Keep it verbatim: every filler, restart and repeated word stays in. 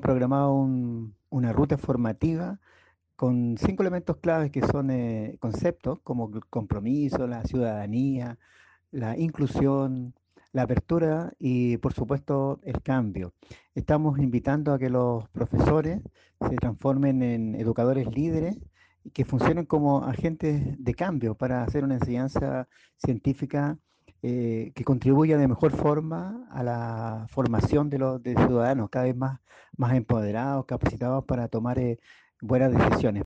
programado un- una ruta formativa con cinco elementos claves que son eh, conceptos como el compromiso, la ciudadanía, la inclusión, la apertura y por supuesto el cambio. Estamos invitando a que los profesores se transformen en educadores líderes y que funcionen como agentes de cambio para hacer una enseñanza científica eh, que contribuya de mejor forma a la formación de los de ciudadanos cada vez más, más empoderados, capacitados para tomar eh, buenas decisiones.